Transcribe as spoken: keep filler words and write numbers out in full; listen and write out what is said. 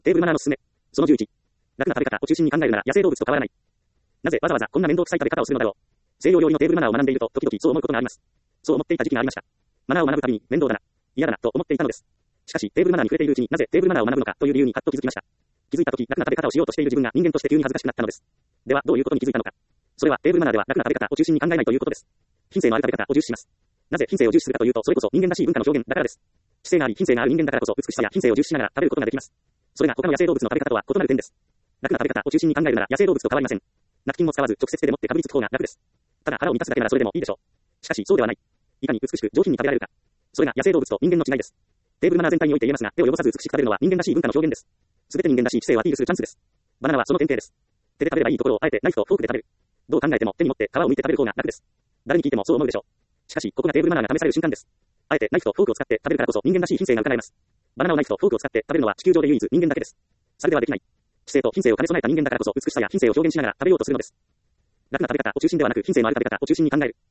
テーブルマナーのすすめ。そのじゅういち。楽な食べ方を中心に考えるなら野生動物と変わらない。なぜわざわざこんな面倒くさい食べ方をするのだろう。西洋料理のテーブルマナーを学んでいると、時々そう思うことがあります。そう思っていた時期がありました。マナーを学ぶたびに面倒だな、嫌だなと思っていたのです。しかし、テーブルマナーに触れているうちになぜテーブルマナーを学ぶのかという理由にはっと気づきました。気づいた時、楽な食べ方をしようとしている自分が人間として急に恥ずかしくなったのです。では、どういうことに気づいたのか。それはテーブルマナーでは楽な食べ方を中心に考えないということです。品性のある食べ方を重視します。なぜ品性を重視するかというと、それこそ人間らしい文化の表現だからです。知性があり品性がある人間だからこそ美しさや品性を重視しながら食べることができます。それが他の野生動物の食べ方とは異なる点です。楽な食べ方を中心に考えるなら野生動物と変わりません。ナプキンも使わず直接手で持ってかぶりつく方が楽です。ただ腹を満たすだけならそれでもいいでしょう。しかしそうではない。いかに美しく上品に食べられるか。それが野生動物と人間の違いです。テーブルマナー全体において言えますが、手を汚さず美しく食べるのは人間らしい文化の表現です。すべて人間らしい知性をアピールするチャンスです。バナナはその典型です。手で食べればいいところをあえてナイフとフォークで食べる。どう考えても手に持って皮を剥いて食べる方が楽です。誰に聞いてもそう思うでしょう。しかしここがテーブルマナーが試される瞬間です。あえてナイフとフォークを使って食べるからこそ人間らしい品性が伺えます。バナナをナイフとフォークを使って食べるのは地球上で唯一人間だけです。それではできない。知性と品性を兼ね備えた人間だからこそ美しさや品性を表現しながら食べようとするのです。楽な食べ方を中心ではなく品性のある食べ方を中心に考える。